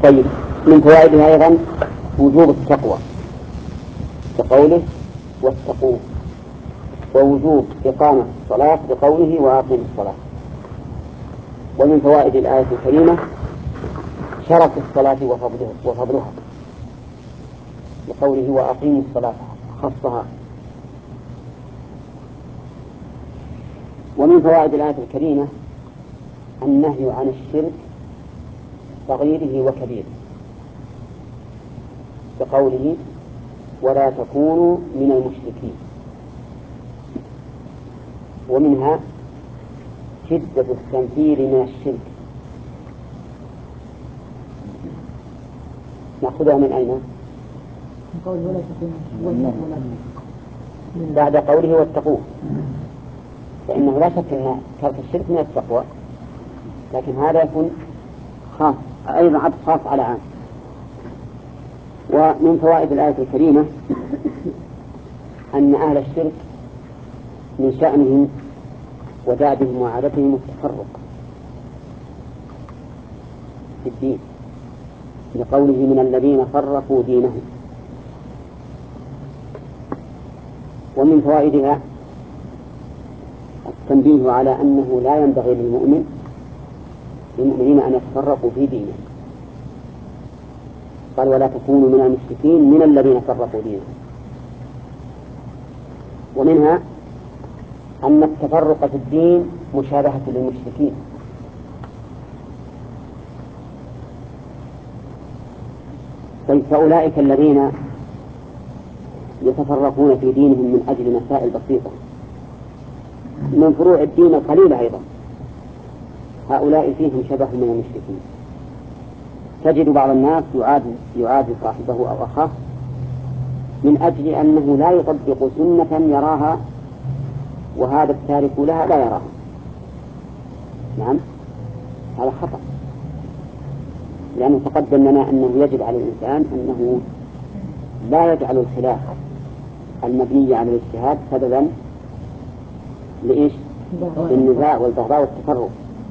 طيب، من فوائدها أيضا وجوب التقوى كقوله واتقوه، ووجوب إقامة الصلاة بقوله وأقيموا الصلاة. ومن فوائد الآية الكريمة شرف الصلاة وفضلها بقوله وأقيموا الصلاة خصها. ومن فوائد الآية الكريمة النهي عن الشرك صغيره وكبيره بقوله ولا تكونوا من المشركين. ومنها شدة التنفير من الشرك. نأخذها من أين؟ بعد قوله واتقوه، فإنه لا شك أن ترك الشرك من التقوى، لكن هذا يكون خاص أيضا عطف خاص على عام. ومن فوائد الآية الكريمة أن أهل الشرك من شأنهم ودابهم وعادتهم التفرق في الدين لقوله من الذين فرقوا دينهم. ومن فوائدها التنبيه على أنه لا ينبغي للمؤمنين أن يتفرقوا في دينهم، قال ولا تكونوا من المشركين من الذين فرقوا دينهم. ومنها أن التفرق في الدين مشابهة للمشركين، فأولئك الذين يتفرقون في دينهم من أجل مسائل بسيطة من فروع الدين القليلة أيضا، هؤلاء فيهم شبه من المشركين. تجد بعض الناس يعادي صاحبه أو أخاه من أجل أنه لا يطبق سنة يراها وهذا التارك لها لا يراها. نعم، هذا خطأ، لأنه تقدم لنا أنه يجب على الإنسان أنه لا يجعل الخلاف المبني على الاجتهاد سببا لإيش؟ للنزاع والبغضاء والتفرق،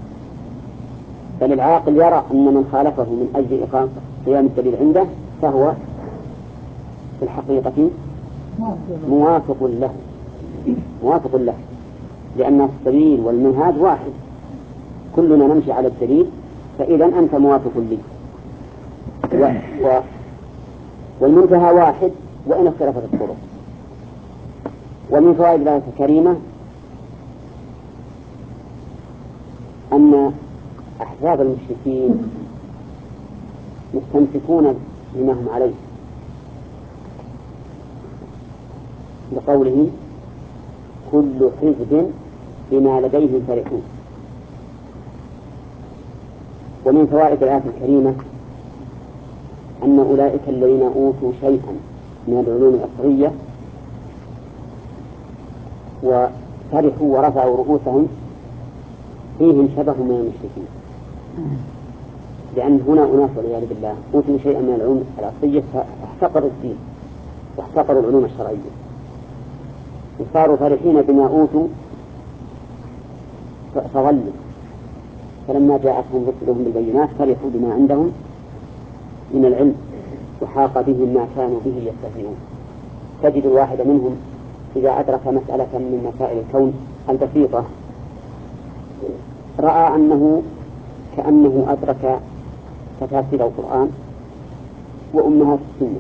بل العاقل يرى أن من خالفه من أجل إقامة قيام الدليل عنده فهو في الحقيقة موافق له، لأن السبيل والمنهاج واحد، كلنا نمشي على الدليل، فإذا أنت موافق لي والمنتهى واحد وإن اختلفت الطرق. ومن فوائد الآية الكريمة أن أحزاب المشركين مستمسكون بما هم عليه لقوله كل حزب بما لديهم فرحون. ومن فوائد الآية الكريمة أن أولئك الذين أوتوا شيئا من العلوم الأصلية وفرحوا ورفعوا رؤوسهم فيهم شبه من المشركين، لأن هنا أناس والعياذ بالله أوتوا شيئا من العلوم الأصلية فاحتقروا الدين واحتقروا العلوم الشرعية وصاروا فرحين بما أوتوا فظلوا، فلما جاءتهم رسلهم بالبينات فرحوا بما عندهم من العلم وحاق بهم ما كانوا به يستهزئون. تجد الواحد منهم إذا أدرك مسألة من مسائل الكون البسيطة رأى أنه كأنه أدرك تفاسير القرآن وأمهات السنة،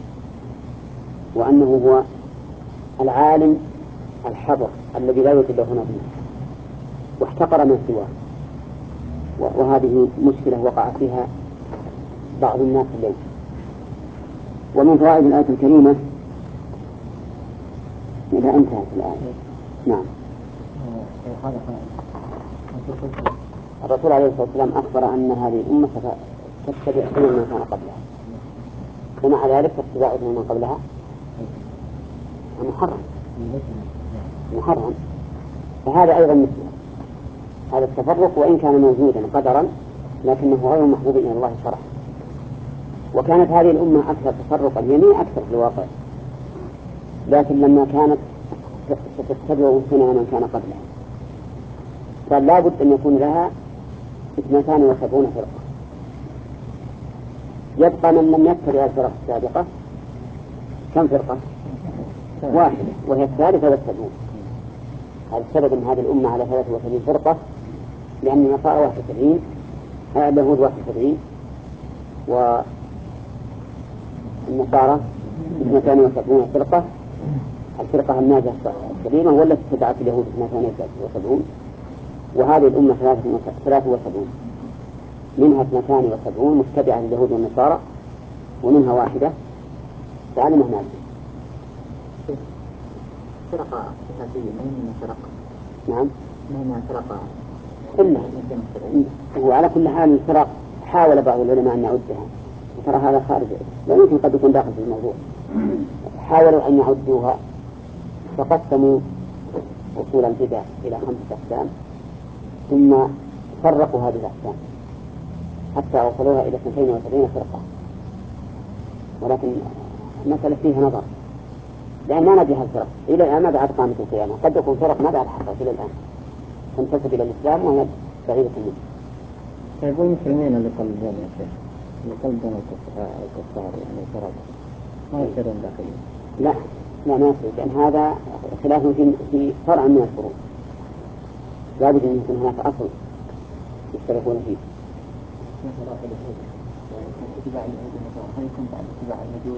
وأنه هو العالم الحبر الذي لا يوجد له نظير، واحتقر من سواه. وهذه مشكلة وقع فيها بعض الناس اليوم. ومن فوائد الآية الكريمة إذا انتهت الآية. نعم. الرسول عليه الصلاة والسلام أخبر أن هذه الأمة تتبع سنن من كان قبلها، ومع ذلك اتباع سنن من قبلها محرم. فهذا أيضا مثل هذا التفرق، وإن كان موجودا قدرا لكنه غير محبوب إلى الله شرعا. وكانت هذه الأمة أكثر تفرقا، يعني أكثر في الواقع، لكن لما كانت ستتبع سنن من كان قبلها قال لا بد أن يكون لها 72 فرقة، يبقى من لم يتبع الفرق السابقة كم فرقة؟ واحدة، وهي الثالثة والسبعون. هذا السبب أن هذه الأمة على 73 فرقة، لأن النصارى 71، اليهود 71، والنصارى 72 فرقة. الفرقة الناجية السليمة والتي اتبعت اليهود 72، وهذه الأمة 73، منها 72 متبعة لليهود والنصارى، ومنها واحدة سالمة ناجية. فرقة أساسية من فرقة. نعم. من فرقة. وعلى كل حال الفرق حاول بعض العلماء أن يعدها، وترى هذا خارج، لا يمكن قد يكون داخل في الموضوع. حاولوا أن يعدوها فقسموا أصول البدع إلى 5 أقسام، ثم فرقوا هذه الأقسام حتى وصلوها إلى 72 فرقة. ولكن المسألة فيها نظر، لأن ما نجح الفرق إلى الآن، ما بعد قامت القيامة. قد يكون فرق ما بعد حصلت إلى الآن تنتسب إلى الإسلام وهي بعيدة منه. يقول المسلمين اللي قلبون يا شيخ، اللي قلبون الكفار يعني فرق ما يصيرون داخلين. لا ما يصير، لأن هذا خلاف في فرع من الفروع، لابد أن يكون هناك أصل يشتركون فيه. اتباع اليهود والنصارى هل يكون بعد اتباع المجوس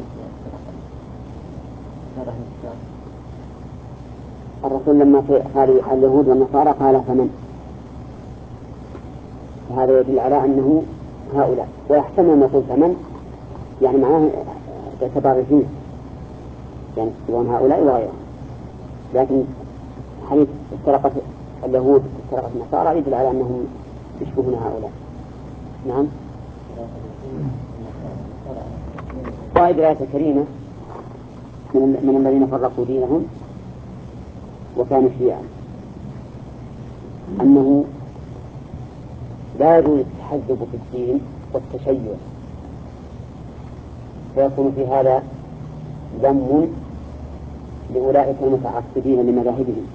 الرسول لما قال اليهود والنصارى قال فمن، فهذا يدل على أنه هؤلاء، ويحتمل أن يقول فمن يعني معناه باعتبار الجنس، يعني يكون هؤلاء وغيرهم. لكن حديث افترقت اليهود افترقت النصارى يدل على أنهم يشبهون هؤلاء. نعم. قائد الآية الكريمة من الذين فرقوا دينهم وكانوا شيعا أنه لا يجوز التحزب في الدين والتشيع، فيكون في هذا ذم لأولئك المتعصبين لمذاهبهم،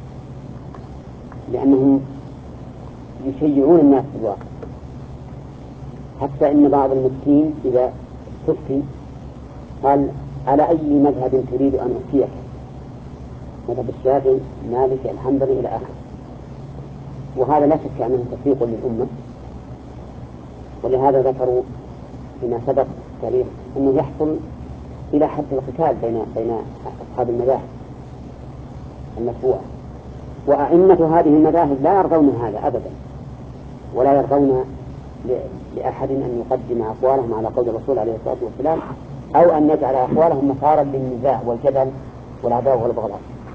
لأنهم يشيعون الناس في الواقع، حتى إن بعض المسكين إذا تفتي قال على أي مذهب تريد أن أفتيك، مذهب الشافعي مالك الحنبلي إلى آخره. وهذا لا شك أنه تفريق للأمة، ولهذا ذكروا فيما سبق التاريخ أنه يحصل إلى حد القتال بين أصحاب المذاهب المشروعة، وأئمة هذه المذاهب لا يرضون هذا أبدا، ولا يرضون لأحد أن يقدم أقوالهم على قول الرسول عليه الصلاة والسلام، أو أن يجعل أقوالهم مسارا للنزاع والجدل والعداوة والبغضاء.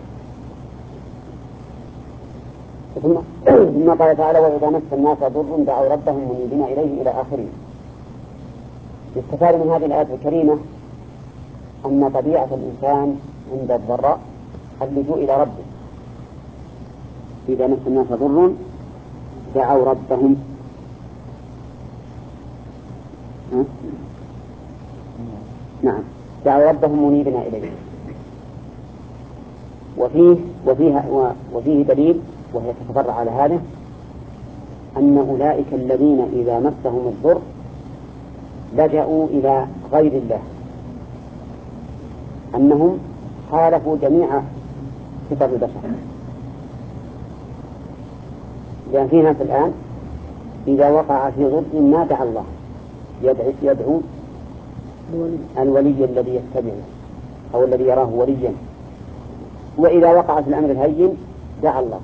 ثم قال تعالى وإذا مس الناس ضر دعوا ربهم منيبين إليه إلى آخره. يستفاد من هذه الآية الكريمة أن طبيعة الإنسان عند الضراء اللجوء إلى ربه. إذا مس الناس ضر دعوا ربهم نعم دعوا ربهم منيبين إليه. وفيه دليل، وهي تتفرع على هذا، أن أولئك الذين إذا مسهم الضر لجأوا إلى غير الله، أنهم خالفوا جميع فطر البشر. لأن في ناس الآن إذا وقع في ضر ما دعا الله، يدعو الولي الذي يتبعه أو الذي يراه وليا، وإذا وقع في الأمر الهين دعا الله.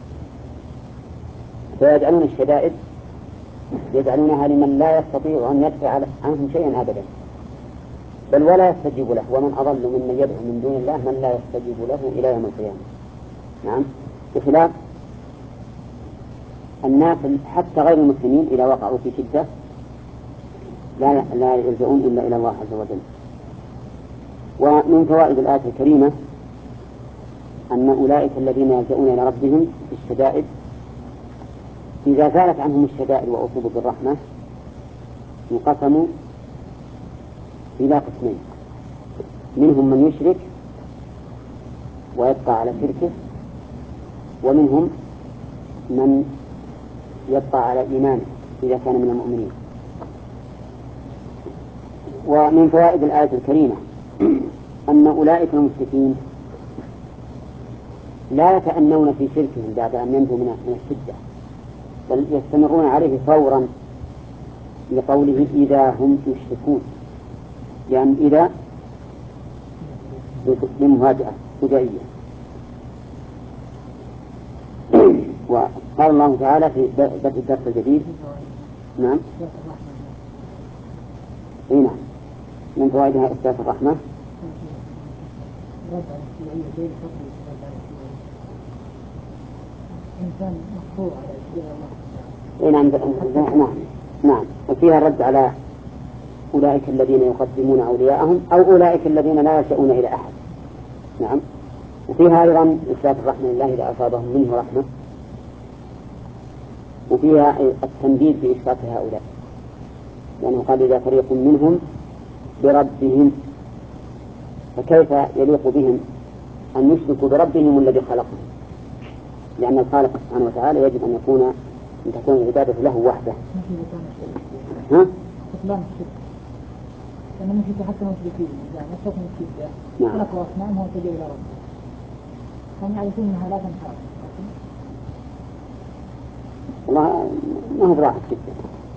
فيجعلون الشدائد يجعلونها لمن لا يستطيع أن يدفع عنهم شيئا أبدا، بل ولا يستجيب له. ومن أضل ممن يدعو من دون الله من لا يستجيب له إلى يوم القيامة. نعم. بخلاف الناس حتى غير المسلمين إذا وقعوا في شدة لا يلجؤون إلا إلى الله عز وجل. ومن فوائد الآية الكريمة أن أولئك الذين يلجؤون إلى ربهم في الشدائد إذا زالت عنهم الشدائد وأصيبوا بالرحمة انقسموا إلى قسمين: منهم من يشرك ويبقى على شركه، ومنهم من يبقى على إيمانه إذا كان من المؤمنين. ومن فوائد الآية الكريمة أن أولئك المشركين لا يتأنون في شركهم بعد أن ينجوا من الشدة، بل يستمرون عليه فورا، لقوله إذا هم يشركون، يعني إذا لمهاجأة فجائية. وقال الله تعالى في بدء الدرس الجديد نعم نعم من فوائدها إثبات الرحمة نعم وفيها الرد على أولئك الذين يقدمون أولياءهم أو أولئك الذين لا يلجؤون إلى أحد. نعم. وفيها أيضا إثبات الرحمة لله إذا أصابهم منه رحمة، وفيها التنديد بإثبات هؤلاء، لأنه قال إذا فريق منهم بربهم، فكيف يليق بهم أن يشركوا بربهم الذي خلقهم؟ لأن الخالق سبحانه وتعالى يجب أن تكون العبادة له وحده. ها؟ لأنه مشرك حتى مشركين، يعني نفسهم مشركين خلقوا أصنامهم واتجهوا إلى ربهم، هم يعرفون أنها لا تنفع. والله ما هو براحة جدا،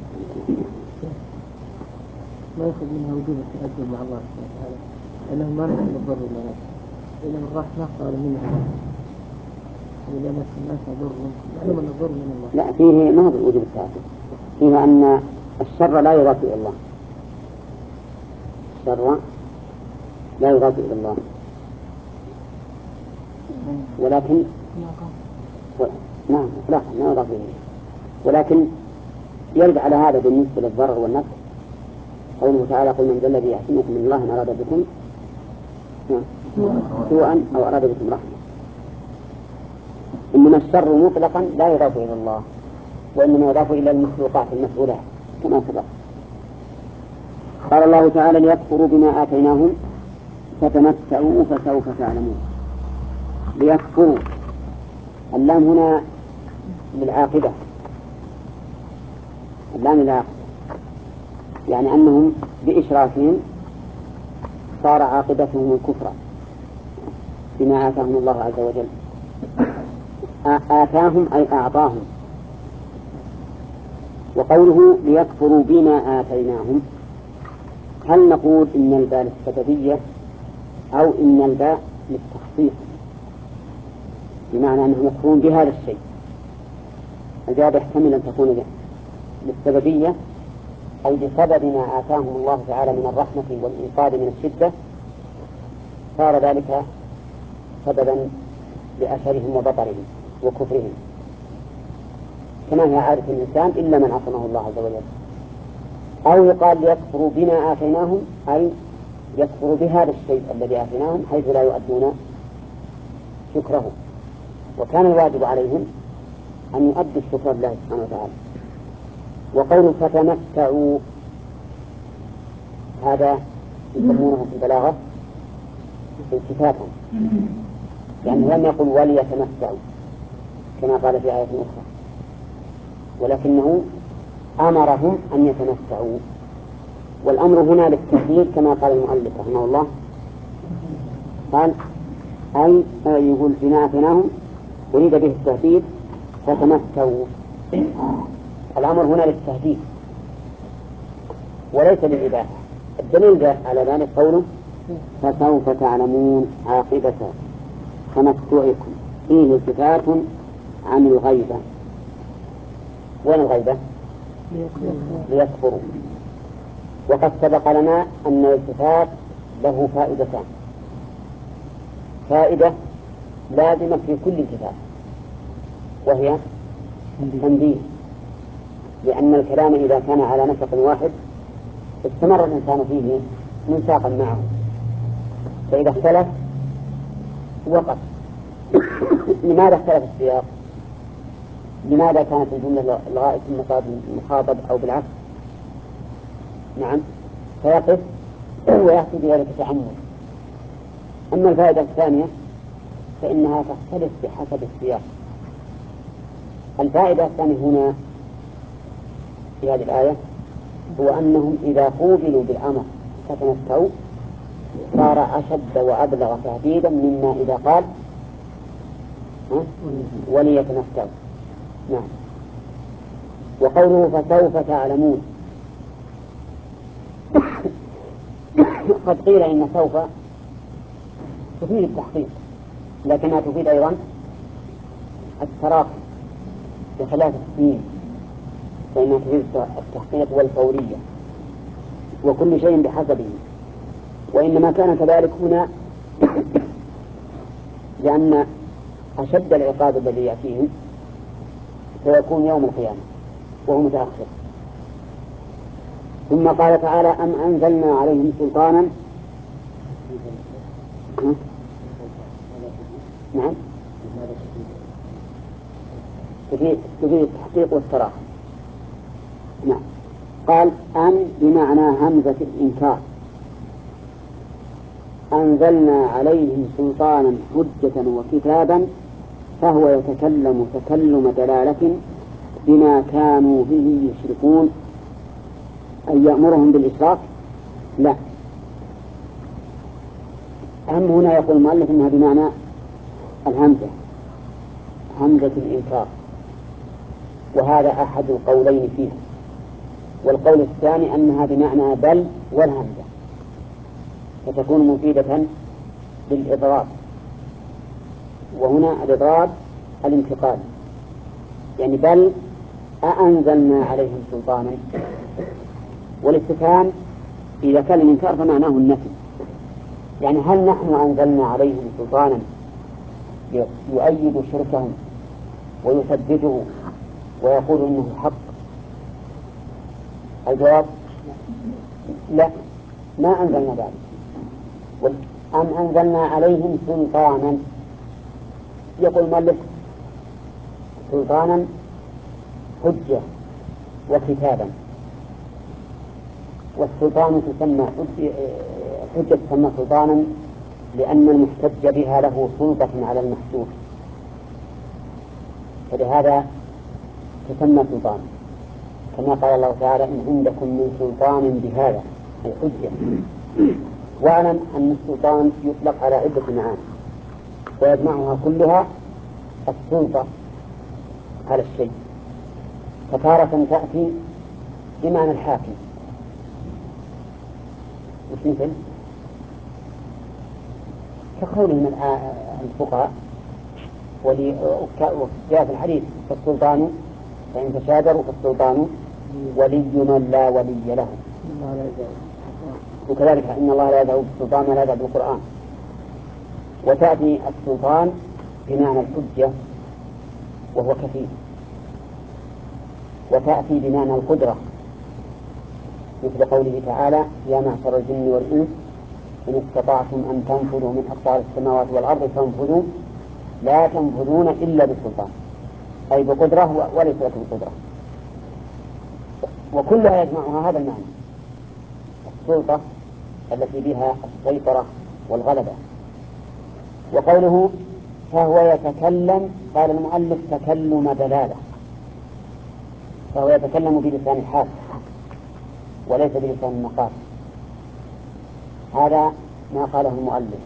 ما يأخذ منها وجوب التأدب مع الله سبحانه وتعالى، لأنه ما نفع الضر ولا نفع، إذا الرحمة قال منها إذا مس الناس ضر معلوم أن الضر من الله. لا فيه ما هو وجوب التأدب، فيها أن الشر لا يضاف إلى الله، الشر لا يضاف إلى الله، ولكن نعم لا يضاف إليه، ولكن يرد على هذا بالنسبة للضرر والنفع قوله تعالى قل من ذا الذي يحكمكم من الله إن أراد بكم سوءا أو أراد بكم رحمة. إنما الشر مطلقا لا يضاف إلى الله، وإنما يضاف إلى المخلوقات المسؤولات كما سبق. قال الله تعالى ليكفروا بما آتيناهم فتمتعوا فسوف تعلمون. ليكفروا، اللام هنا للعاقبة، اللام للعاقبة، يعني أنهم بإشراكهم صار عاقبتهم الكفر بما آتاهم الله عز وجل. آتاهم أي أعطاهم. وقوله ليكفروا بما آتيناهم، هل نقول إن الباء للسببية أو إن الباء للتخصيص، بمعنى أنهم يكفرون بهذا الشيء؟ الجواب يحتمل أن تكون للسببية أي بسبب ما آتاهم الله تعالى من الرحمة والإنقاذ من الشدة، صار ذلك سببا لأثرهم وبطرهم وكفرهم، كما هي عادة الإنسان إلا من عصمه الله عز وجل. أو يقال ليكفروا بما آتيناهم أي يكفروا بهذا الشيء الذي آتيناهم حيث لا يؤدون شكره، وكان الواجب عليهم أن يؤدوا الشكر لله سبحانه وتعالى. وقول فتمتعوا هذا يسمونه في البلاغة التفاتا، يعني لم يقل وليتمتعوا كما قال في آية أخرى، ولكنه أمرهم أن يتمتعوا، والأمر هنا للتهديد كما قال المؤلف رحمه الله، قال أي يقول بما آتيناهم أريد به التهديد فتمتعوا. الأمر هنا للتهديد وليس للإباحة. الدليل على ذلك قوله فسوف تعلمون عاقبة تمتعكم، فيه التفات عن الغيبة. وين الغيبة؟ ليكفروا. وقد سبق لنا أن الالتفات له فائدتان، فائدة لازمة في كل التفات وهي تنبيه، لأن الكلام إذا كان على نسق واحد استمر الإنسان فيه منساقا معه، فإذا اختلف وقف. لماذا اختلف السياق؟ لماذا كانت الجملة الغائب المخاطب أو بالعكس؟ نعم، فيقف ويحصل بذلك تعمد. أما الفائدة الثانية فإنها تختلف بحسب السياق. الفائدة الثانية هنا في هذه الآية هو أنهم إذا قوبلوا بالأمر فتمتعوا صار أشد وأبلغ تهديدا مما إذا قال وليتمتعوا. نعم. وقوله فسوف تعلمون قد قيل إن سوف تفيد التحقيق، لكنها تفيد أيضا التراخي بخلاف السنين، فإنها تفيد التحقيق والفورية وكل شيء بحسبه. وإنما كان كذلك هنا لأن أشد العقاب الذي يأتيهم سيكون يوم القيامة وهو متأخر. ثم قال تعالى أم أنزلنا عليهم سلطانا. نعم تفيد التحقيق والتراخي. نعم. قال أم بمعنى همزة الإنكار، أنزلنا عليهم سلطانا حجة وكتابا فهو يتكلم تكلم دلالة بما كانوا به يشركون، أن يأمرهم بالإشراك؟ لا. أم هنا يقول المؤلف إنها بمعنى الهمزة، همزة الإنكار، وهذا أحد القولين فيه. والقول الثاني أنها بمعنى بل والهمزة، فتكون مفيدة بالإضراب. وهنا الإضراب الانتقال، يعني بل أأنزلنا عليهم سلطانا. والاستفهام إذا كان الإنكار فمعناه النفي، يعني هل نحن أنزلنا عليهم سلطانا يؤيد شركهم ويثبته ويقول إنه حق؟ الجواب لا، ما أنزلنا ذلك. أم أنزلنا عليهم سلطانا، يقول المؤلف سلطانا حجة وكتابا. والسلطان تسمى حجة تسمى سلطانا لأن المحتج بها له سلطة على المحجوب، فلهذا تسمى سلطان، كما قال الله تعالى إن عندكم من سلطان بهذا أي حجة. واعلم أن السلطان يطلق على عدة معاني ويجمعها كلها السلطة على الشيء، فتارة تأتي بمعنى الحاكم، مثل كقولهم الفقهاء وجاء في الحديث فالسلطان فإن تشاجروا فالسلطان ولي من لا ولي له. وكذلك إن الله لا يدعو بالسلطان ولا يدعو بالقرآن. وتأتي السلطان بمعنى الحجة وهو كثير، وتأتي بمعنى القدرة مثل قوله تعالى يا معشر الجن والإنس إن استطعتم أن تنفذوا من أقطار السماوات والأرض فانفذوا لا تنفذون إلا بالسلطان، أي بقدرة وليس لكم قدرة. وكلها يجمعها هذا المعنى، السلطة التي بها السيطرة والغلبة. وقوله فهو يتكلم، قال المؤلف تكلم دلالة، فهو يتكلم بلسان الحال وليس بلسان المقال. هذا ما قاله المؤلف،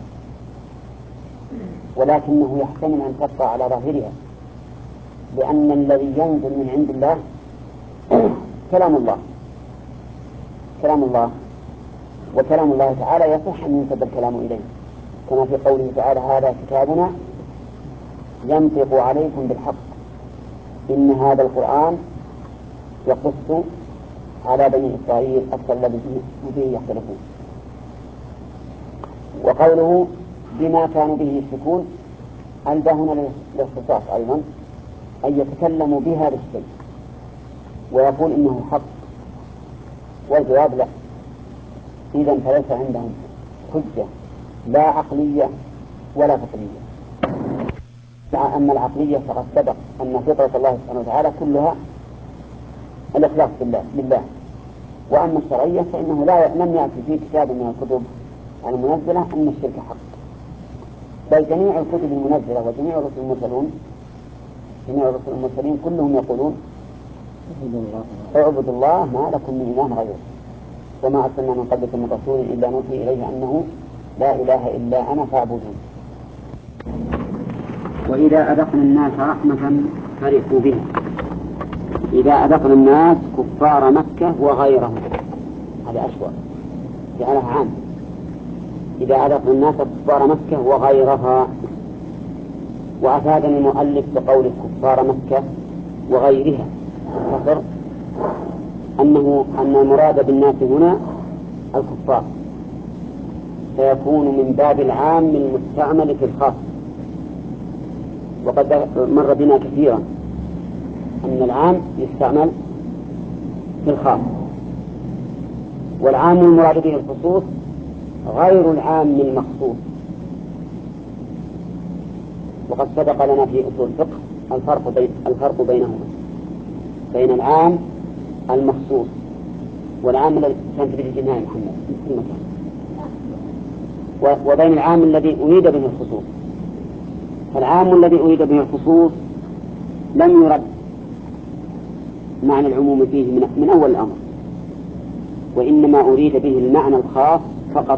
ولكنه يحتمل أن تبقى على ظاهرها، لأن الذي ينزل من عند الله كلام الله، كلام الله، وكلام الله تعالى يصح أن ينسب الكلام إليه، كما في قوله تعالى هذا كتابنا ينطق عليكم بالحق إن هذا القرآن يقص على بني إسرائيل أكثر الذي فيه يختلفون. وقوله بما كانوا به يشركون ألبى هنا للاختصاص أيضا، أن يتكلموا بها بالشيء ويقول إنه حق، والجواب لا. إذن فليس عندهم حجة لا عقلية ولا فطرية. أما العقلية فقد سبق أن فطرة الله سبحانه وتعالى كلها الإخلاص بالله. وأما الشرعية فإنه لم يأتي في كتاب من الكتب المنزلة أن الشرك حق، بل جميع الكتب المنزلة وجميع الرسل المرسلين كلهم يقولون اعبدوا الله ما لكم من إله غيره. وما أرسلنا من قبلك من رسول إلا نوحي إليه أنه لا إله إلا أنا فاعبدون. وإذا أذقنا الناس رحمة فرحوا بها. إذا أذقنا الناس كفار مكة وغيرهم، هذا أشوى جعلها عام. إذا أذقنا الناس كفار مكة وغيرها. وأفادني المؤلف بقول كفار مكة وغيرها فصر أن المراد بالناس هنا الكفار، فيكون من باب العام المستعمل في الخاص. وقد مر بنا كثيرا أن العام يستعمل في الخاص، والعام المراد به الخصوص غير العام المخصوص. وقد سبق لنا في أصول الفقه الفرق بينهما، بين العام المخصوص والعام الذي كانت به الجناية محمد في مكان، وبين العام الذي أريد به الخصوص. فالعام الذي أريد به الخصوص لم يرد معنى العموم فيه من أول الأمر، وإنما أريد به المعنى الخاص فقط.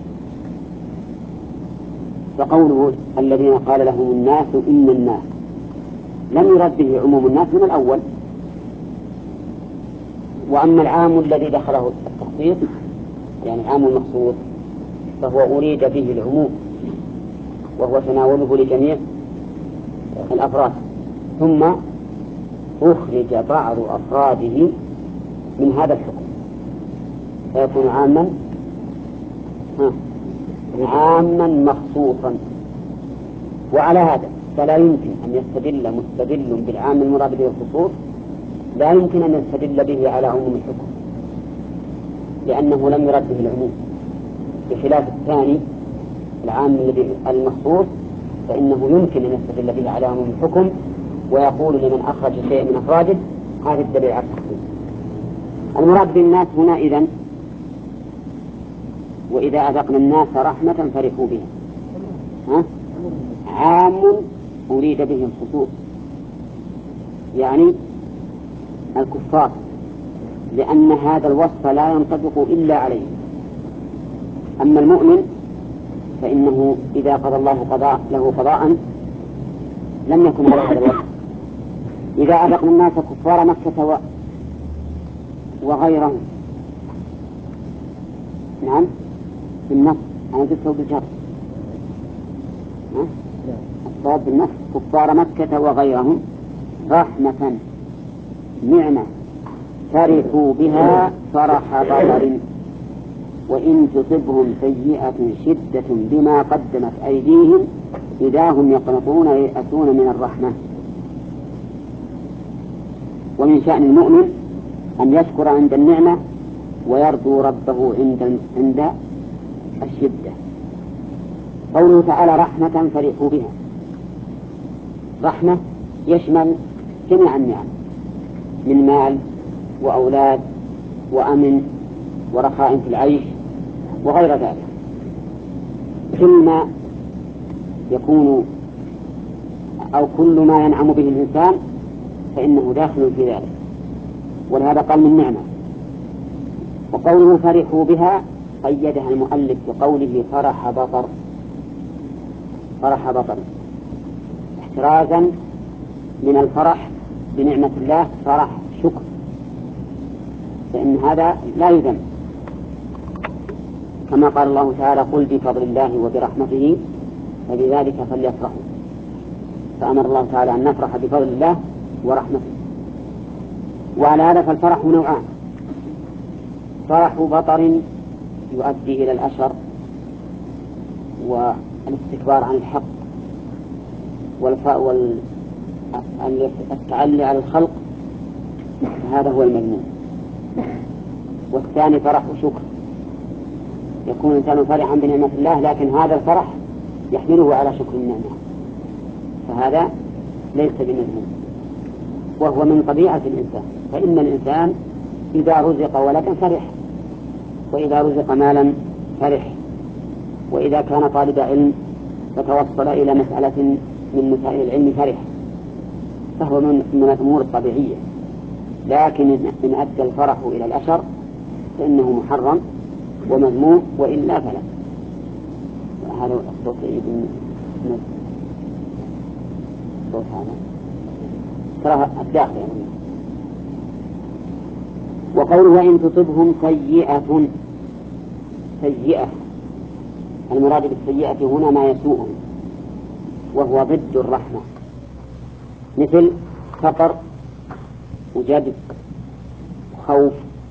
فقوله الذين قال لهم الناس إن الناس لم يرد به عموم الناس من الأول. وأما العام الذي دخله التخصيص يعني العام المخصوص فهو أريد به العموم، وهو تناوله لجميع الأفراد، ثم أخرج بعض أفراده من هذا الحكم فيكون عاما مخصوصا. وعلى هذا فلا يمكن أن يستدل مستدل بالعام المراد به الخصوص، لا يمكن أن يستدل به على عموم الحكم، لأنه لم يرد به العموم، بخلاف الثاني العام الذي المخصوص فإنه يمكن أن يستدل به على عموم الحكم، ويقول لمن أخرج شيء من أفراده هذا الدليل على التخصيص. المراد بالناس هنا إذن وإذا أذقنا الناس رحمة فرحوا بها، عام أريد به الخصوص يعني الكفار، لأن هذا الوصف لا ينطبق إلا عليه. أما المؤمن فإنه إذا قضى الله له قضاء لم يكن على هذا الوصف. إذا أذقنا الناس كفار مكة وغيرهم، نعم بالنص أنا جبته بالجر، الصواب بالنص كفار مكة وغيرهم رحمة نعمة فرحوا بها فرح بطر، وإن تصبهم سيئة شدة بما قدمت أيديهم إذا هم يقنطون ييأسون من الرحمة. ومن شأن المؤمن أن يشكر عند النعمة ويرجو ربه عند الشدة. قوله تعالى رحمة فرحوا بها، رحمة يشمل جميع النعم من مال وأولاد وأمن ورخاء في العيش وغير ذلك، كل ما يكون أو كل ما ينعم به الإنسان فإنه داخل في ذلك، ولهذا قال من نعمة. وقوله فرحوا بها قيدها المؤلف بقوله فرح بطر، فرح بطر احترازا من الفرح بنعمة الله فرح شكر، فإن هذا لا يذم، كما قال الله تعالى قل بفضل الله وبرحمته فبذلك فليفرحوا، فأمر الله تعالى أن نفرح بفضل الله ورحمته. وعلى هذا فالفرح نوعان، فرح بطر يؤدي إلى الأشر والاستكبار عن الحق والتعلي على الخلق، هذا هو المذموم. والثاني فرح شكر، يكون الإنسان فرحا بنعمة الله لكن هذا الفرح يحمله على شكر النعمة، فهذا ليس بمذموم، وهو من طبيعة الإنسان. فإن الإنسان إذا رزق ولدا فرح، وإذا رزق مالا فرح، وإذا كان طالب علم فتوصل إلى مسألة من مسائل العلم فرح، فهو من الأمور الطبيعية. لكن إن أدى الفرح إلى الأشر فإنه محرم ومذموم، وإلا فلا. هذا الصوت الصوت هذا ترى الداخل يعني. وقوله وإن تصبهم سيئة، المراد بالسيئة هنا ما يسوءهم، وهو ضد الرحمة، مثل فقر وجد خوف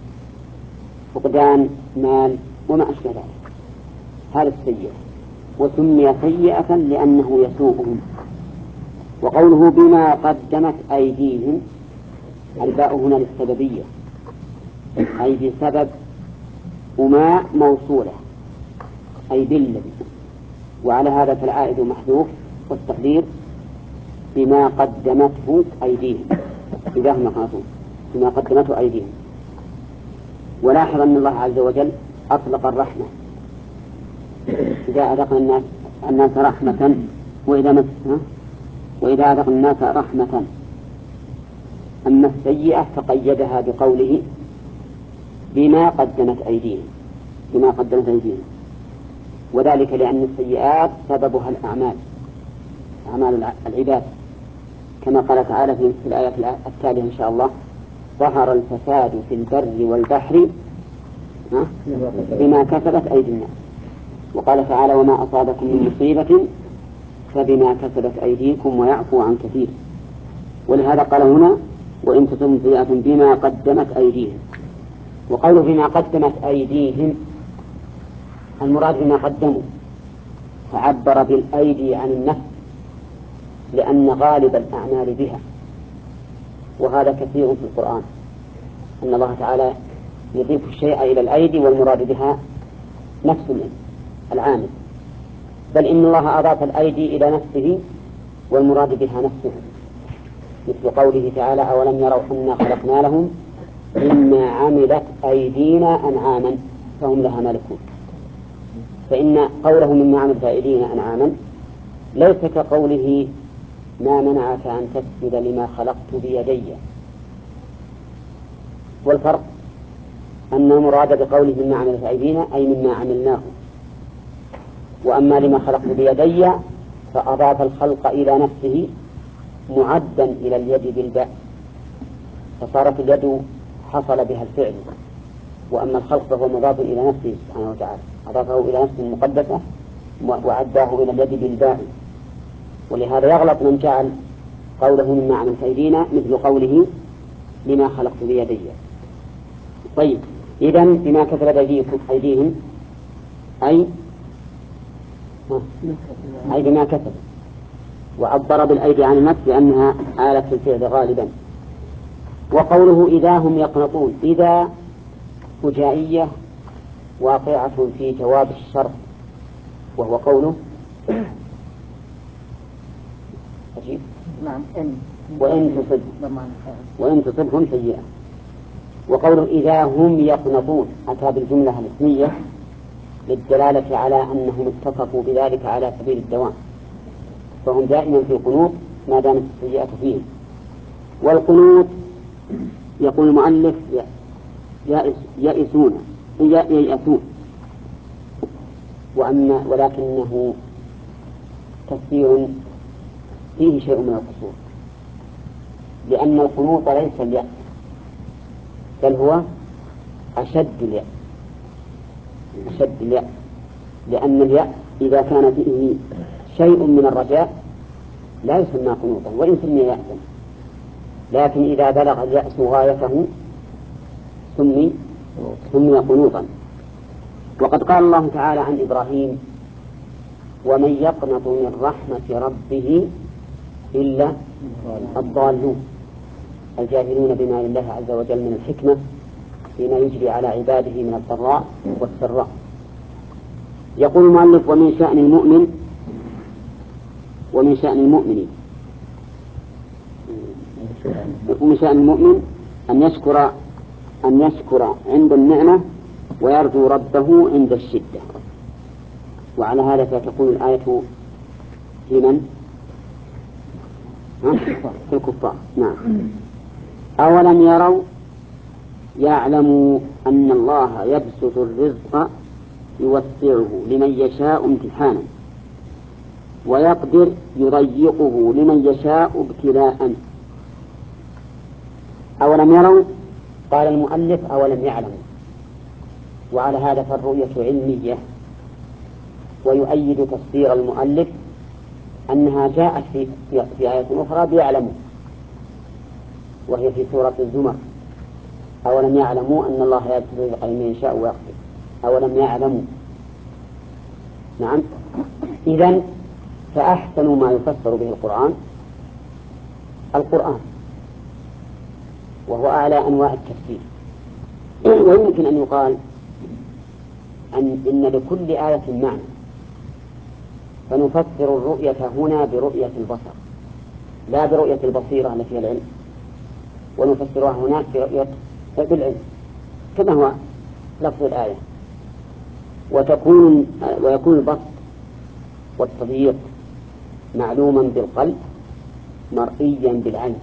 فقدان مال وما أشبه ذلك، هذا السيئة، وسمي سيئة لأنه يسوءهم. وقوله بما قدمت أيديهم، الباء هنا للسببية، أي بسبب، وما موصولة أي بالذي، وعلى هذا فالعائد محذوف، والتقدير بما قدمته أيديهم، إذا هم يقنطون بما قدمته أيديهم. ولاحظ أن الله عز وجل أطلق الرحمة، إذا أذقنا الناس رحمة وإذا أذقنا الناس رحمة. أما السيئة فقيدها بقوله بما قدمت أيديهم، وذلك لأن السيئات سببها الأعمال، أعمال العباد، كما قال تعالى في الآية التالية إن شاء الله: ظهر الفساد في البر والبحر بما كسبت أيدي الناس. وقال تعالى: وما أصابكم من مصيبة فبما كسبت أيديكم ويعفو عن كثير. ولهذا قال هنا: وإن تصبهم سيئة بما قدمت أيديهم. وقوله بما قدمت أيديهم، المراد بما قدموا، فعبر بالأيدي عن النفس، لأن غالب الأعمال بها، وهذا كثير في القرآن، أن الله تعالى يضيف الشيء إلى الأيدي والمراد بها نفس العامل، بل إن الله أضاف الأيدي إلى نفسه والمراد بها نفسه، مثل قوله تعالى: أولم يروا أنا خلقنا لهم مما عملت أيدينا أنعاما فهم لها مالكون. فإن قوله مما عملت أيدينا أنعاما ليس كقوله: ما منعك أن تسجد لما خلقت بيدي. والفرق أن المراد بقوله مما عملت أيدينا أي مما عملناه، وأما لما خلقت بيدي فأضاف الخلق إلى نفسه معدا إلى اليد بالباء، فصارت اليد حصل بها الفعل، وأما الخلق فهو مضاف إلى نفسه سبحانه وتعالى، أضافه إلى نفسه المقدسة وعداه إلى اليد بالباء. ولهذا يغلط من جعل قوله مما عملت أيدينا مثل قوله لما خلقت بيدي. طيب، إذن بما كسبت أيديهم أي بما كسب، وعبر بالأيدي عن النفس لأنها آلة في الفعل غالبا. وقوله إذا هم يقنطون، إذا فجائية واقعة في جواب الشرط، وهو قوله أجيب وإن تصبهم سيئة. وقوله إذا هم يقنطون أتى بالجملة الاسمية للدلالة على أنهم اتصفوا بذلك على سبيل الدوام، فهم دائما في قنوط ما دامت السيئة فيهم. والقنوط يقول المؤلف يئسون، ولكنه تفسير فيه شيء من القصور، لأن القنوط ليس اليأس، بل هو أشد اليأس، لأن اليأس إذا كان فيه شيء من الرجاء لا يسمى قنوطا وإن سمي يأسا، لكن إذا بلغ اليأس غايته سمي قنوطا. وقد قال الله تعالى عن إبراهيم: ومن يقنط من رحمة ربه إلا الضالون، الجاهلون بما لله عز وجل من الحكمة فيما يجري على عباده من الضراء والسراء. يقول المؤلف: ومن شأن المؤمن أن يشكر عند النعمة ويرجو ربه عند الشدة. وعلى هذا فتكون الآية في من؟ في الكفار. نعم. أولم يروا يعلم أن الله يبسط الرزق يوسعه لمن يشاء امتحانا ويقدر يضيقه لمن يشاء ابتلاء. أولم يروا؟ قال المؤلف أولم يعلموا. وعلى هذا فالرؤية علمية، ويؤيد تفسير المؤلف أنها جاءت في آية أخرى بيعلموا، وهي في سورة الزمر: أولم يعلموا أن الله يبسط الرزق لمن يشاء ويقدر. أولم يعلموا. نعم. إذن فأحسن ما يفسر به القرآن، وهو أعلى أنواع التفسير. ويمكن أن يقال إن لكل آية معنى، فنفسر الرؤية هنا برؤية البصر لا برؤية البصيرة التي هي العلم، ونفسرها هناك برؤية بالعلم كما هو لفظ الآية. ويكون البسط والتضييق معلوما بالقلب مرئيا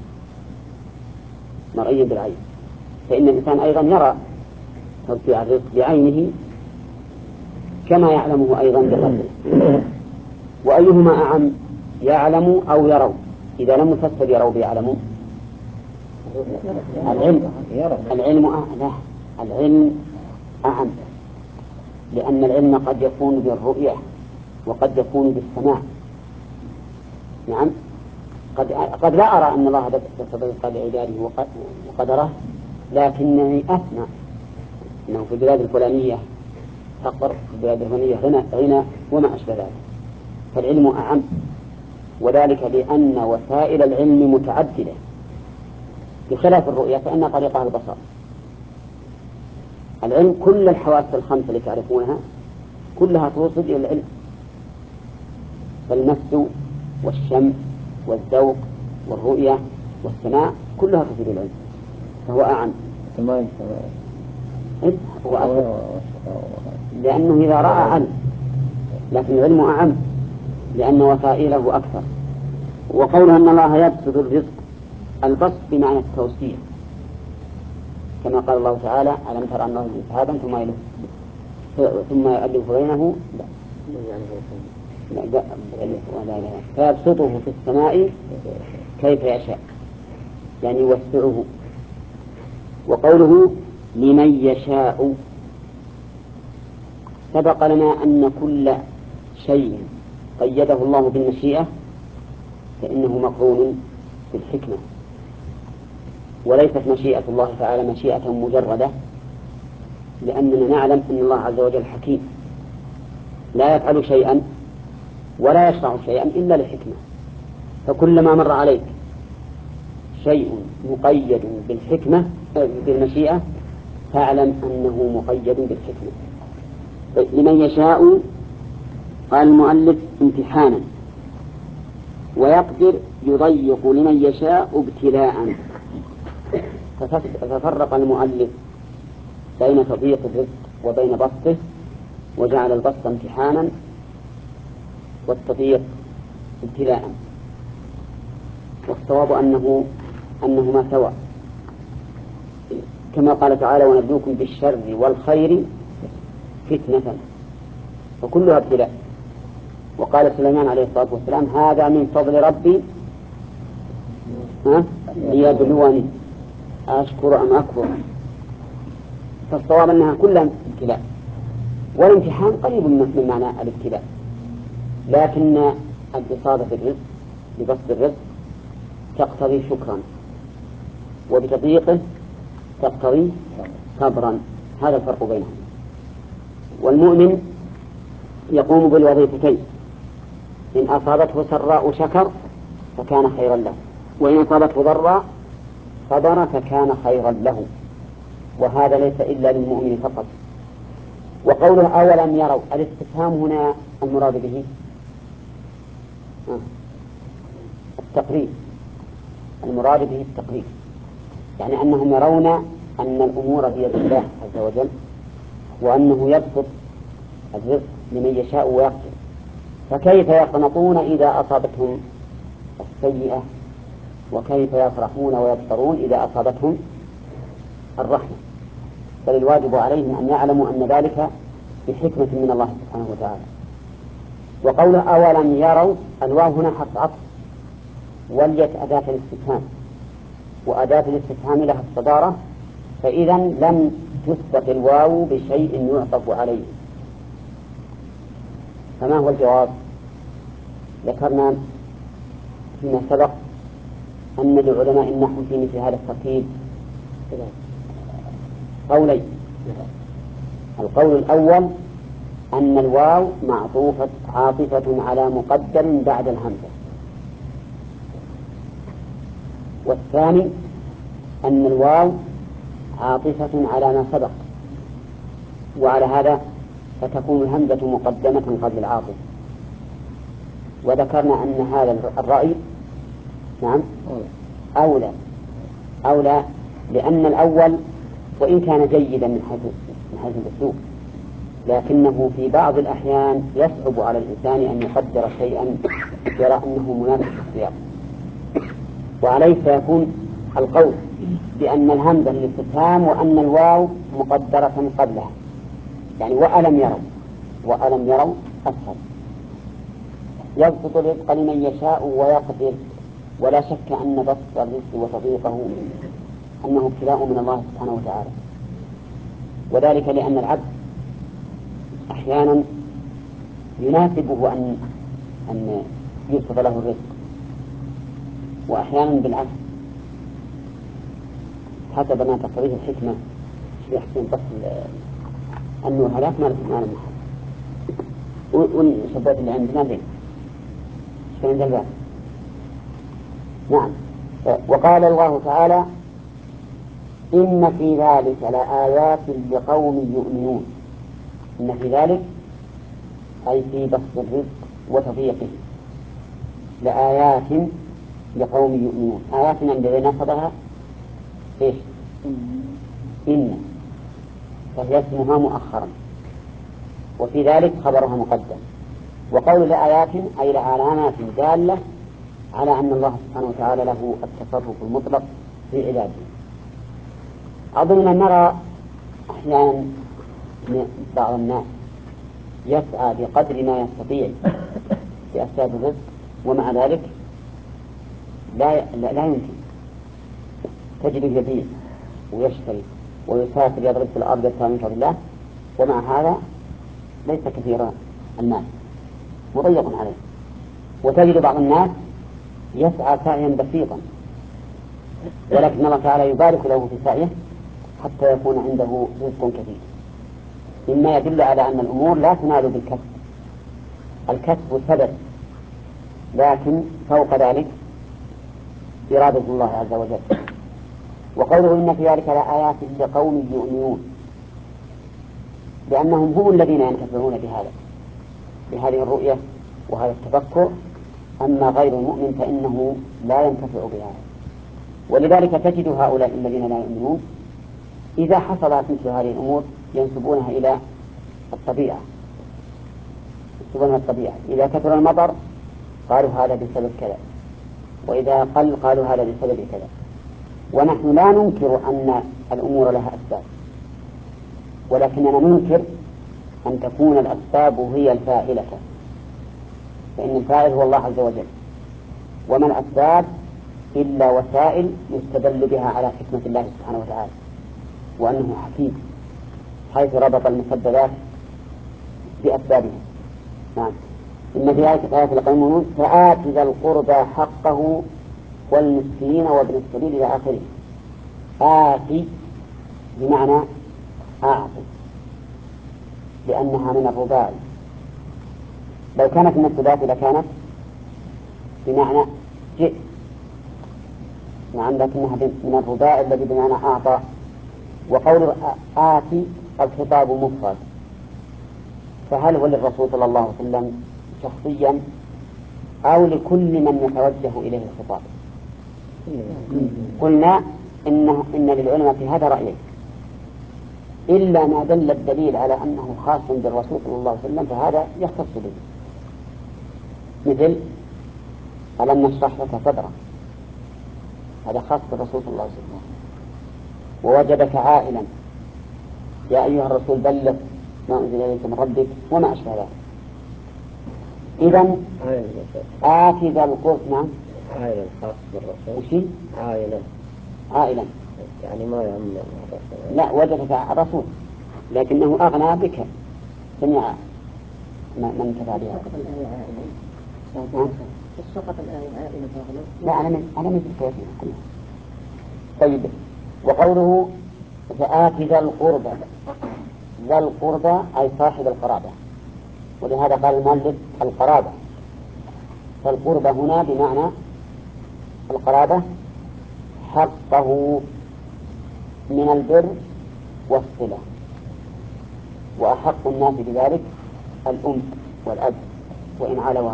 بالعين، فإن الإنسان أيضا يرى توسيع الرزق بعينه كما يعلمه أيضا بقلبه. وأيهما أعم، يعلم أو يروا؟ إذا لم يفسر يروا بيعلموا، العلم أعم، لأن العلم قد يكون بالرؤية وقد يكون بالسماع. نعم. قد لا أرى أن الله بسط الرزق لعباده وقدره، لكنني أسمع أنه في البلاد الفلانية فقر، في البلاد الفلانية غنى وما أشبه ذلك. فالعلم أعم، وذلك لأن وسائل العلم متعددة، بخلاف الرؤية فإن طريقها البصر. العلم كل الحواس الخمسة اللي تعرفونها كلها توصل إلى العلم، فالمس والشم والذوق والرؤية والسماع كلها تفيد العلم، فهو أعم. هو أصل، لأنه إذا رأى علم، لكن العلم أعم لأن وسائله أكثر. وقوله أن الله يبسط الرزق، البسط بمعنى التوسيع، كما قال الله تعالى: ألم تر أنه سحابا ثم يؤلف بينه فيبسطه في السماء كيف يشاء، يعني يوسعه. وقوله لمن يشاء، سبق لنا أن كل شيء قيده الله بالمشيئة فإنه مقرون بالحكمة، وليست مشيئة الله تعالى مشيئة مجردة، لأننا نعلم أن الله عز وجل حكيم لا يفعل شيئا ولا يشرع شيئا إلا لحكمة. فكلما مر عليك شيء مقيد بالحكمة بالمشيئة فاعلم أنه مقيد بالحكمة. لمن يشاء قال المؤلف امتحانا، ويقدر يضيق لمن يشاء ابتلاء. ففرق المؤلف بين تضييق الرزق وبين بسطه، وجعل البسط امتحانا والتضييق ابتلاء. والصواب أنهما سواء، كما قال تعالى: ونبلوكم بالشر والخير فتنة، وكلها ابتلاء. وقال سليمان عليه الصلاة والسلام: هذا من فضل ربي ليبلوني أشكر أم أكفر. فالصواب أنها كلها ابتلاء، والامتحان قريب من معنى الابتلاء، لكن الإصابة بالرزق ببسط الرزق تقتضي شكرا، وبتضييقه تقتضي صبرا. هذا الفرق بينهم. والمؤمن يقوم بالوظيفتين: إن أصابته سراء شكر فكان خيرا له، وإن أصابته ضراء صبر فكان خيرا له. وهذا ليس إلا للمؤمن فقط. وقوله أولم يروا، الاستفهام هنا المراد به التقريب، المراد به التقريب، يعني أنهم يرون أن الأمور بيد الله عز وجل، وأنه يبسط الرزق لمن يشاء ويقدر، فكيف يقنطون إذا أصابتهم السيئة، وكيف يفرحون ويبصرون إذا أصابتهم الرحمة. بل الواجب عليهم أن يعلموا أن ذلك بحكمة من الله سبحانه وتعالى. وقوله أولم يروا، الواو هنا حرف عطف وليت أداة الاستفهام، وأداة الاستفهام لها الصدارة، فإذا لم تسبق الواو بشيء يعطف عليه. فما هو الجواب؟ ذكرنا فيما سبق أن لعلماء النحو في مثل هذا الترتيب قولين. القول الأول أن الواو عاطفة على مقدر بعد الهمزة، والثاني أن الواو عاطفة على ما سبق، وعلى هذا فتكون الهمزة مقدمة قبل العاطفة. وذكرنا أن هذا الرأي نعم أولى لأن الأول وإن كان جيدا من حيث الأسلوب، لكنه في بعض الأحيان يصعب على الإنسان أن يقدر شيئا يرى أنه مناسب في السياق، وعليه فيكون القول بأن الهمزة للاستفهام وأن الواو مقدرة قبلها، يعني وألم يروا أسهل. يبسط الرزق لمن يشاء ويقدر، ولا شك أن بسط الرزق وتضييقه أنه ابتلاء من الله سبحانه وتعالى، وذلك لأن العبد أحيانا يناسبه أن يبسط له الرزق، وأحيانا بالعكس حسب ما تقتضيه الحكمة. يحسن بس أنه هلاك ما له محل، والشباب اللي عندنا ذي عند الباب. نعم. وقال الله تعالى إن في ذلك لآيات لقوم يؤمنون. إن في ذلك أي في بسط الرزق وتضييقه لآيات لقوم يؤمنون. آيات عندما نصبها إيش؟ إن، فهي اسمها مؤخرا، وفي ذلك خبرها مقدم. وقول لآيات أي لعلامات دالة على أن الله سبحانه وتعالى له التصرف المطلق في عباده. أظن نرى أحيانا بعض الناس يسعى بقدر ما يستطيع بأسباب الرزق، ومع ذلك لا يمكن. تجد يبيع ويشتري ويسافر يضرب في الأرض من فضل الله، ومع هذا ليس كثير المال، مضيق عليه. وتجد بعض الناس يسعى سعيا بسيطا، ولكن الله تعالى يبارك له في سعيه حتى يكون عنده رزق كثير، مما يدل على أن الأمور لا تنال بالكسب. الكسب سبب، لكن فوق ذلك إرادة الله عز وجل. وقوله إن في ذلك لآيات لقوم يؤمنون، لأنهم هم الذين ينتفعون بهذه الرؤية وهذا التفكر، أما غير المؤمن فإنه لا ينتفع بهذا. ولذلك تجد هؤلاء الذين لا يؤمنون إذا حصلت مثل هذه الأمور ينسبونها إلى الطبيعة. إذا كثر المطر قالوا هذا بسبب كذا، وإذا قل قالوا هذا بسبب كذا. ونحن لا ننكر أن الأمور لها أسباب، ولكننا ننكر أن تكون الأسباب هي الفاعلة، فإن الفاعل هو الله عز وجل، وما الأسباب إلا وسائل يستدل بها على حكمة الله سبحانه وتعالى، وأنه حكيم حيث ربط المسببات بأسبابها. نعم. إن في آيات لقوم يؤمنون فآت ذا القربى حقه والمسكين وابن السبيل إلى آخره. آتي بمعنى أعطي، لأنها من الرباعي. لو كانت من الثلاثي لكانت بمعنى جئ. نعم، لكنها من الرباعي الذي بمعنى أعطى. وقول آتي الخطاب مفرد، فهل هو للرسول صلى الله عليه وسلم شخصيا أو لكل من يتوجه إليه الخطاب؟ قلنا إن للعلماء في هذا رأيين، إلا ما دل الدليل على أنه خاص بالرسول صلى الله عليه وسلم فهذا يختص به، مثل ألم نشرح لك صدرك، هذا خاص بالرسول صلى الله عليه وسلم. ووجدك عائلا، يا أيها الرسول بلغ ما أنزل إليك من ربك وما أشبه ذلك. إذن آت ذا القرب. نعم عائلا خاص بالرسول. وشي؟ عائلا يعني ما يعم الرسول. لا وجدك الرسول لكنه أغنى بك جميع من كفى بها. سقط الآية عائلا فأغنى. لا أنا من ذكرتها. طيب وقوله فآت ذا القربى. ذا القربى أي صاحب القرابة، ولهذا قال المؤلف القرابة، فالقربة هنا بمعنى القرابة حقه من البر والصلة، وأحق الناس بذلك الأم والأب وإن علوا،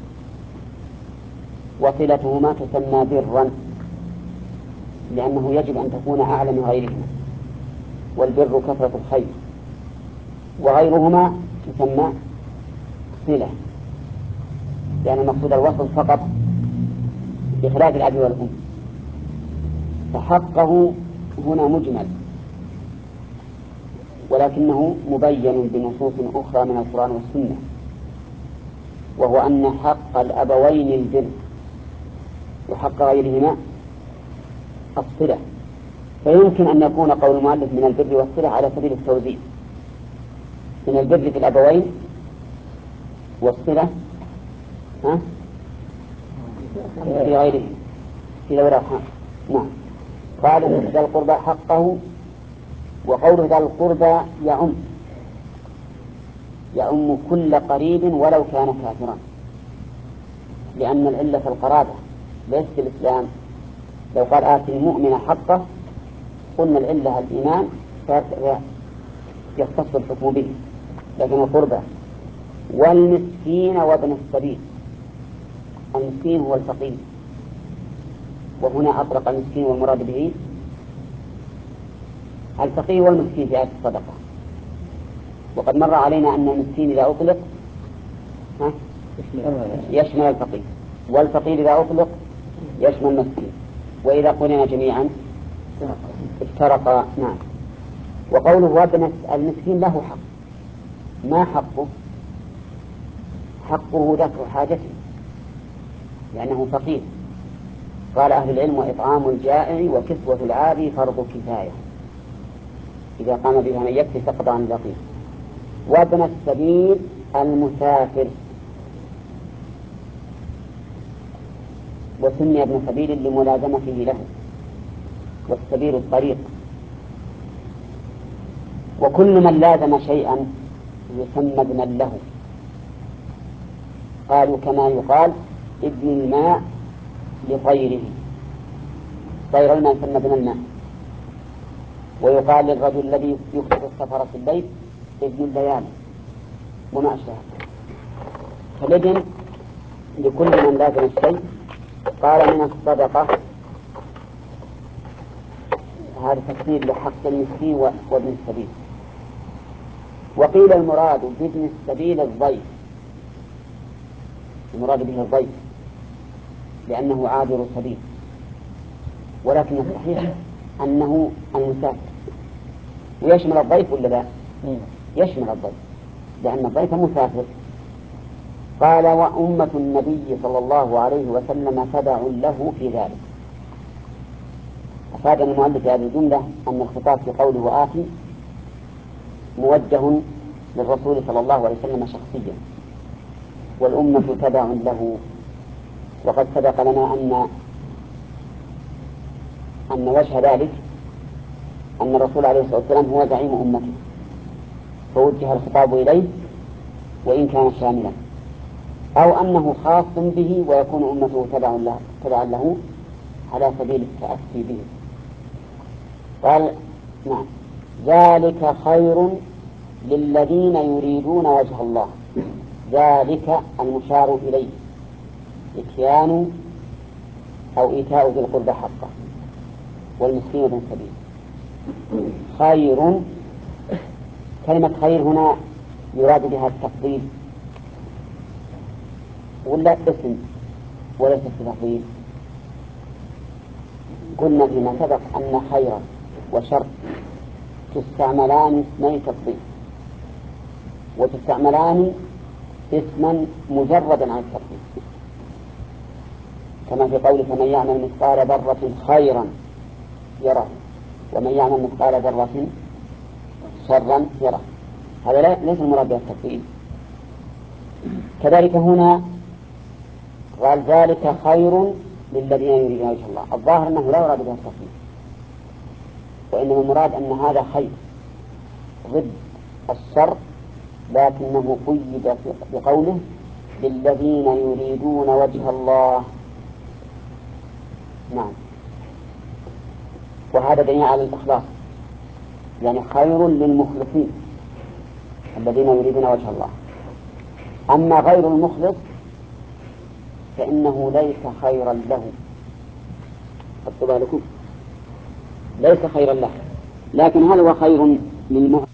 وصلتهما تسمى برا لأنه يجب أن تكون أعلى من غيرهما، والبر كثرة الخير، وغيرهما تسمى صلة لأن المقصود الوصل فقط بخلاف الأب والأم. فحقه هنا مجمل ولكنه مبين بنصوص أخرى من القرآن والسنة، وهو أن حق الأبوين البر وحق غيرهما الصلة. فيمكن أن يكون قول المؤلف من البر والصلة على سبيل التوزيع، من البر في الأبوين والصلة في غيره في ذوي الأرحام. نعم. قالوا ذا القربى حقه، وقوله ذا القربى يعم كل قريب ولو كان كافرا، لأن العلة القرابة ليس في الإسلام. لو قال آتي المؤمن حقه قلنا العلة الإيمان يختص الحكم به، لكن القربى والمسكين وابن السبيل. المسكين هو الفقير، وهنا أطلق المسكين والمراد به الفقير والمسكين في آية الصدقة. وقد مر علينا أن المسكين إذا أطلق يشمل الفقير، والفقير إذا أطلق يشمل المسكين، وإذا قلنا جميعا افترقا. نعم. وقوله وابن المسكين له حق. ما حقه؟ حقه دفع حاجته لأنه فقير. قال أهل العلم وإطعام الجائع وكسوة العاري فرض كفاية، إذا قام بها من يكفي سقط عن البقية. وابن السبيل المسافر، وسمي ابن سبيل لملازمته له، والسبيل الطريق. وكل من لازم شيئا يسمى ابنا له. قالوا كما يقال ابن الماء لطيره، طير الماء يسمى ابن الماء. ويقال للرجل الذي يكتب السفر في البيت ابن الليالي وما أشبه. فالابن لكل من لازم الشيء. قال من الصدقة، هذا تفسير لحق المسكين وابن السبيل. وقيل المراد بابن السبيل الضيف، المراد به الضيف لأنه عابر سبيل، ولكن الصحيح أنه المسافر. ويشمل الضيف ولا لا؟ يشمل الضيف لأن الضيف مسافر. قال وأمة النبي صلى الله عليه وسلم تبع له في ذلك. أفاد المؤلف في هذه الجملة أن الخطاب في قوله آتي موجه للرسول صلى الله عليه وسلم شخصيا، والأمة تبع له. وقد سبق لنا أن وجه ذلك أن الرسول عليه الصلاة والسلام هو زعيم أمته، فوجه الخطاب إليه وإن كان شاملا، أو أنه خاص به ويكون أمته تبعا له على سبيل التأسي به. قال نعم ذلك خير للذين يريدون وجه الله. ذلك المشار إليه إتيان أو إيتاء ذي القربى حقه والمسكين ابن السبيل. خير، كلمة خير هنا يراد بها التفضيل ولا اسم وليس التفضيل؟ قلنا فيما سبق أن خيرا وشر تستعملان اسمي تفضيل، وتستعملان اسما مجردا عن التفضيل، كما في قوله فمن يعمل مثقال ذرة خيرا يره ومن يعمل مثقال ذرة شرا يره. هذا ليس المراد به التفضيل. كذلك هنا قال ذلك خير للذين يريدون وجه الله. الظاهر أنه لا يراد به التفضيل، وإنما المراد أن هذا خير ضد الشر، لكنه قيد بقوله للذين يريدون وجه الله. نعم، وهذا دليل على الإخلاص، يعني خير للمخلصين الذين يريدون وجه الله. أما غير المخلص فإنه ليس خيرا له، خذوا بالكم، ليس خيرا له، لكن هل هو خير